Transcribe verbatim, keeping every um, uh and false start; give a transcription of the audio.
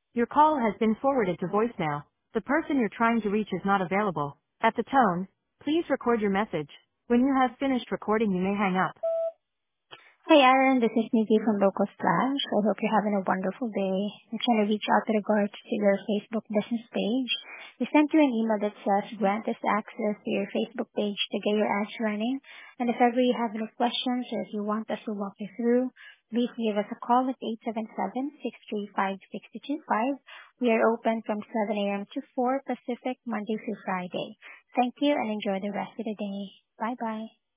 Your call has been forwarded to voicemail. The person you're trying to reach is not available. At the tone, please record your message. When you have finished recording, you may hang up. Hi, Aaron. This is Nikki from Local Splash. I hope you're having a wonderful day. I'm trying to reach out with regards to your Facebook business page. We sent you an email that says grant us access to your Facebook page to get your ads running. And if ever you have any questions or if you want us to walk you through, please give us a call at eight seven seven, six three five, six two two five. We are open from seven a.m. to four Pacific, Monday through Friday. Thank you and enjoy the rest of the day. Bye-bye.